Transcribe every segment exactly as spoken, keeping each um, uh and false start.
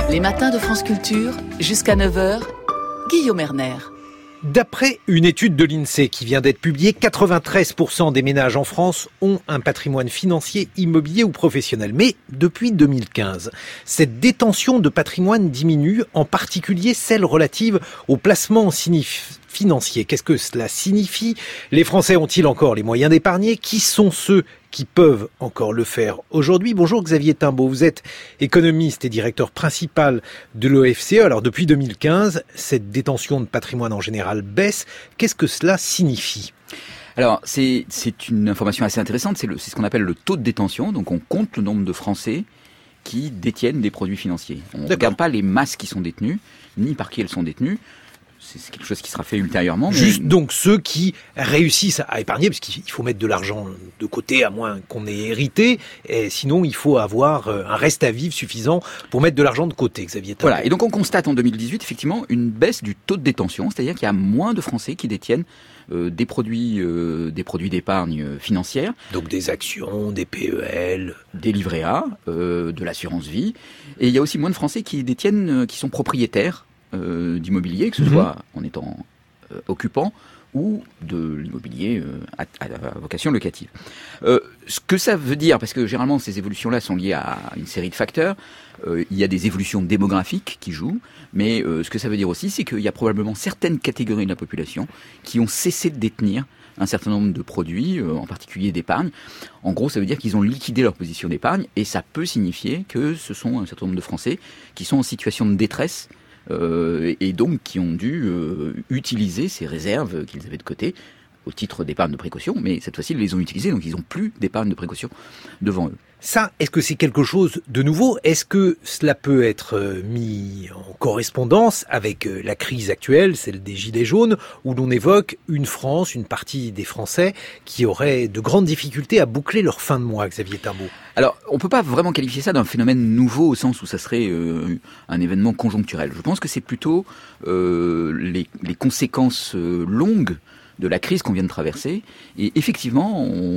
Les matins de France Culture, jusqu'à neuf heures, Guillaume Erner. D'après une étude de l'INSEE qui vient d'être publiée, quatre-vingt-treize pour cent des ménages en France ont un patrimoine financier, immobilier ou professionnel. Mais depuis deux mille quinze, cette détention de patrimoine diminue, en particulier celle relative au placement financier. Qu'est-ce que cela signifie ? Les Français ont-ils encore les moyens d'épargner ? Qui sont ceux qui peuvent encore le faire aujourd'hui? Bonjour Xavier Timbaud, vous êtes économiste et directeur principal de l'O F C E. Alors depuis deux mille quinze, cette détention de patrimoine en général baisse. Qu'est-ce que cela signifie ? Alors c'est, c'est une information assez intéressante, c'est, le, c'est ce qu'on appelle le taux de détention. Donc on compte le nombre de Français qui détiennent des produits financiers. On ne regarde pas les masses qui sont détenues, ni par qui elles sont détenues. C'est quelque chose qui sera fait ultérieurement. Juste mais... donc ceux qui réussissent à épargner, parce qu'il faut mettre de l'argent de côté, à moins qu'on ait hérité, et sinon il faut avoir un reste à vivre suffisant pour mettre de l'argent de côté, Xavier Timbaud. Voilà, et donc on constate en deux mille dix-huit effectivement une baisse du taux de détention, c'est-à-dire qu'il y a moins de Français qui détiennent euh, des produits, euh, des produits d'épargne financière. Donc des actions, des P E L, des livrets A, euh, de l'assurance vie, et il y a aussi moins de Français qui détiennent, euh, qui sont propriétaires Euh, d'immobilier, que ce soit mmh. en étant euh, occupant ou de l'immobilier euh, à, à vocation locative. Euh, ce que ça veut dire, parce que généralement ces évolutions-là sont liées à une série de facteurs, euh, il y a des évolutions démographiques qui jouent, mais euh, ce que ça veut dire aussi, c'est qu'il y a probablement certaines catégories de la population qui ont cessé de détenir un certain nombre de produits, euh, en particulier d'épargne. En gros, ça veut dire qu'ils ont liquidé leur position d'épargne, et ça peut signifier que ce sont un certain nombre de Français qui sont en situation de détresse, Euh, et donc qui ont dû euh, utiliser ces réserves qu'ils avaient de côté au titre d'épargne de précaution, mais cette fois-ci ils les ont utilisées, donc ils n'ont plus d'épargne de précaution devant eux. Ça, est-ce que c'est quelque chose de nouveau ? Est-ce que cela peut être mis en correspondance avec la crise actuelle, celle des Gilets jaunes, où l'on évoque une France, une partie des Français qui auraient de grandes difficultés à boucler leur fin de mois, Xavier Timbaud ? Alors, on ne peut pas vraiment qualifier ça d'un phénomène nouveau au sens où ça serait euh, un événement conjoncturel. Je pense que c'est plutôt euh, les, les conséquences euh, longues de la crise qu'on vient de traverser. Et effectivement,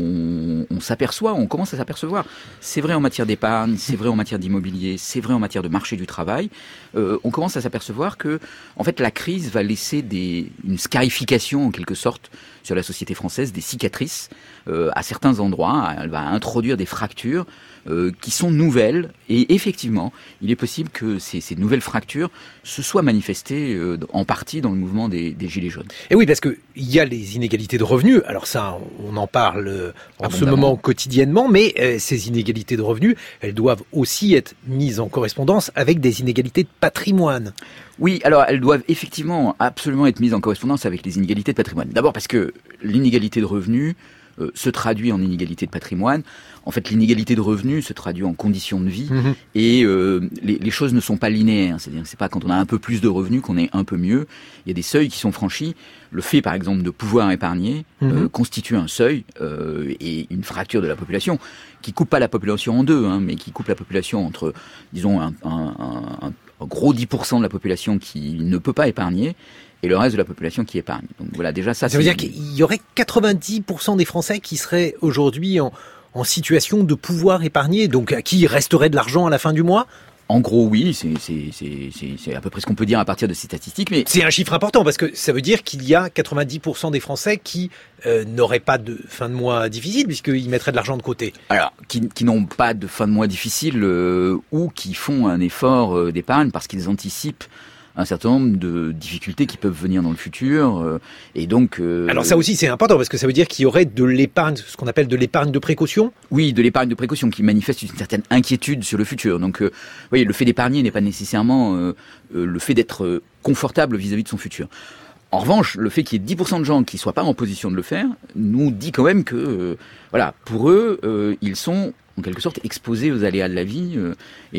on, on s'aperçoit, on commence à s'apercevoir. C'est vrai en matière d'épargne, c'est vrai en matière d'immobilier, c'est vrai en matière de marché du travail. Euh, on commence à s'apercevoir que, en fait, la crise va laisser des, une scarification, en quelque sorte, sur la société française, des cicatrices euh, à certains endroits. Elle va introduire des fractures euh, qui sont nouvelles. Et effectivement, il est possible que ces, ces nouvelles fractures se soient manifestées euh, en partie dans le mouvement des, des Gilets jaunes. Et oui, parce que il y a les inégalités de revenus. Alors ça, on en parle en ce moment quotidiennement, mais euh, ces inégalités de revenus, elles doivent aussi être mises en correspondance avec des inégalités de patrimoine. Oui, alors elles doivent effectivement absolument être mises en correspondance avec les inégalités de patrimoine. D'abord parce que l'inégalité de revenus euh, se traduit en inégalité de patrimoine. En fait, l'inégalité de revenus se traduit en conditions de vie, mmh. et euh, les, les choses ne sont pas linéaires. C'est-à-dire que c'est pas quand on a un peu plus de revenus qu'on est un peu mieux. Il y a des seuils qui sont franchis. Le fait, par exemple, de pouvoir épargner mmh. euh, constitue un seuil euh, et une fracture de la population qui coupe pas la population en deux, hein, mais qui coupe la population entre, disons, un, un, un, un gros dix pour cent de la population qui ne peut pas épargner et le reste de la population qui épargne. Donc voilà, déjà ça. Ça veut dire qu'il y aurait quatre-vingt-dix pour cent des Français qui seraient aujourd'hui en en situation de pouvoir épargner, donc à qui il resterait de l'argent à la fin du mois ? En gros, oui, c'est, c'est, c'est, c'est, c'est à peu près ce qu'on peut dire à partir de ces statistiques. Mais c'est un chiffre important, parce que ça veut dire qu'il y a quatre-vingt-dix pour cent des Français qui euh, n'auraient pas de fin de mois difficile, puisqu'ils mettraient de l'argent de côté. Alors, qui, qui n'ont pas de fin de mois difficile, euh, ou qui font un effort euh, d'épargne parce qu'ils anticipent un certain nombre de difficultés qui peuvent venir dans le futur, euh, et donc... Euh, Alors ça aussi c'est important, parce que ça veut dire qu'il y aurait de l'épargne, ce qu'on appelle de l'épargne de précaution ? Oui, de l'épargne de précaution qui manifeste une certaine inquiétude sur le futur. Donc, euh, oui, le fait d'épargner n'est pas nécessairement euh, euh, le fait d'être euh, confortable vis-à-vis de son futur. En revanche, le fait qu'il y ait dix pour cent de gens qui ne soient pas en position de le faire, nous dit quand même que, euh, voilà, pour eux, euh, ils sont en quelque sorte exposés aux aléas de la vie euh,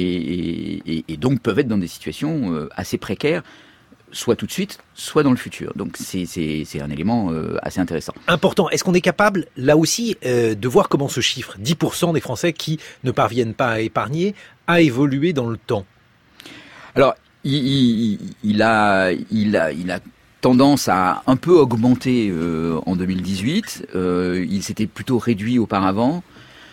et, et, et donc peuvent être dans des situations euh, assez précaires, soit tout de suite, soit dans le futur. Donc c'est, c'est, c'est un élément euh, assez intéressant. Important. Est-ce qu'on est capable, là aussi, euh, de voir comment ce chiffre, dix pour cent des Français qui ne parviennent pas à épargner, a évolué dans le temps ? Alors, il, il, il, a, il, a, il a tendance à un peu augmenter euh, en deux mille dix-huit. Euh, il s'était plutôt réduit auparavant.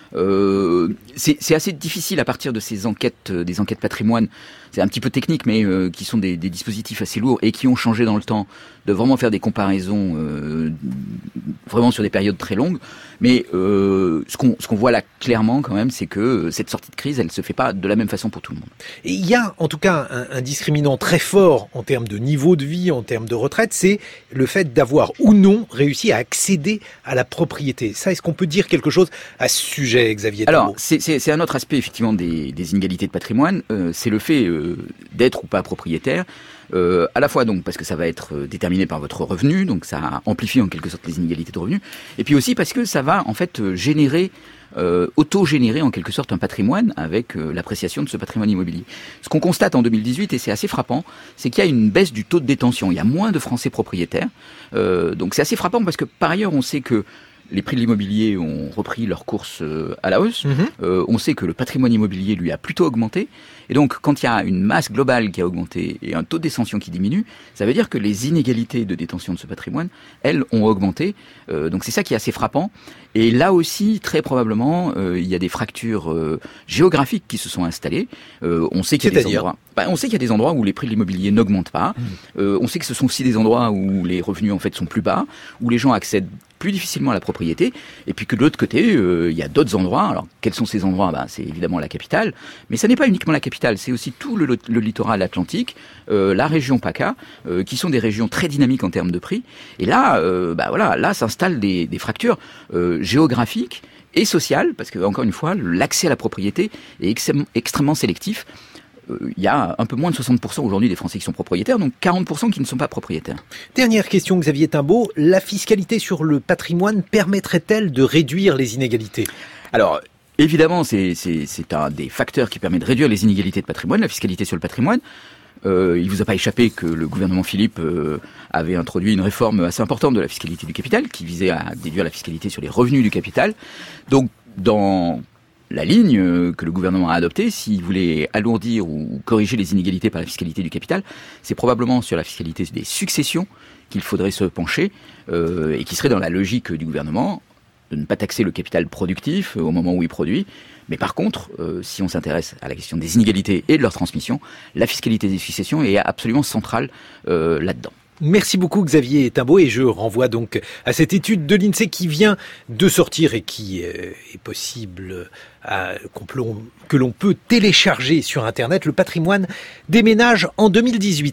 Euh, c'est, c'est assez difficile à partir de ces enquêtes, euh, des enquêtes patrimoine. C'est un petit peu technique, mais euh, qui sont des, des dispositifs assez lourds et qui ont changé dans le temps, de vraiment faire des comparaisons euh, vraiment sur des périodes très longues. Mais euh, ce qu'on, ce qu'on voit là clairement quand même, c'est que cette sortie de crise, elle se fait pas de la même façon pour tout le monde. Et il y a en tout cas un, un discriminant très fort en termes de niveau de vie, en termes de retraite, c'est le fait d'avoir ou non réussi à accéder à la propriété. Ça, est-ce qu'on peut dire quelque chose à ce sujet, Xavier Thambaud ? Alors, c'est, c'est, c'est un autre aspect effectivement des, des inégalités de patrimoine, euh, c'est le fait euh, d'être ou pas propriétaire. Euh, à la fois donc parce que ça va être euh, déterminé par votre revenu, donc ça amplifie en quelque sorte les inégalités de revenus, et puis aussi parce que ça va en fait euh, générer, euh, auto-générer en quelque sorte un patrimoine avec euh, l'appréciation de ce patrimoine immobilier. Ce qu'on constate en deux mille dix-huit, et c'est assez frappant, c'est qu'il y a une baisse du taux de détention. Il y a moins de Français propriétaires, euh, donc c'est assez frappant parce que par ailleurs on sait que les prix de l'immobilier ont repris leur course à la hausse. Mmh. Euh, on sait que le patrimoine immobilier, lui, a plutôt augmenté. Et donc, quand il y a une masse globale qui a augmenté et un taux de détention qui diminue, ça veut dire que les inégalités de détention de ce patrimoine, elles, ont augmenté. Euh, donc, c'est ça qui est assez frappant. Et là aussi, très probablement, euh, il y a des fractures euh, géographiques qui se sont installées. Euh, on sait qu'il y a des endroits... Bah, on sait qu'il y a des endroits où les prix de l'immobilier n'augmentent pas. Mmh. Euh, on sait que ce sont aussi des endroits où les revenus, en fait, sont plus bas, où les gens accèdent plus difficilement à la propriété, et puis que de l'autre côté, euh, il y a d'autres endroits. Alors, quels sont ces endroits ? Ben, c'est évidemment la capitale, mais ça n'est pas uniquement la capitale, c'est aussi tout le, le littoral atlantique, euh, la région PACA, euh, qui sont des régions très dynamiques en termes de prix. Et là, euh, bah voilà, là s'installent des, des fractures euh, géographiques et sociales, parce que encore une fois, l'accès à la propriété est extrêmement, extrêmement sélectif. Il y a un peu moins de soixante pour cent aujourd'hui des Français qui sont propriétaires, donc quarante pour cent qui ne sont pas propriétaires. Dernière question, Xavier Thambaud. La fiscalité sur le patrimoine permettrait-elle de réduire les inégalités ? Alors, évidemment, c'est, c'est, c'est un des facteurs qui permet de réduire les inégalités de patrimoine, la fiscalité sur le patrimoine. Euh, il vous a pas échappé que le gouvernement Philippe euh, avait introduit une réforme assez importante de la fiscalité du capital, qui visait à déduire la fiscalité sur les revenus du capital. Donc, dans la ligne que le gouvernement a adoptée, s'il voulait alourdir ou corriger les inégalités par la fiscalité du capital, c'est probablement sur la fiscalité des successions qu'il faudrait se pencher, euh, et qui serait dans la logique du gouvernement de ne pas taxer le capital productif au moment où il produit. Mais par contre, euh, si on s'intéresse à la question des inégalités et de leur transmission, la fiscalité des successions est absolument centrale euh, là-dedans. Merci beaucoup Xavier Thambaud, et je renvoie donc à cette étude de l'INSEE qui vient de sortir et qui est possible à, que l'on peut télécharger sur Internet, le patrimoine des ménages en deux mille dix-huit.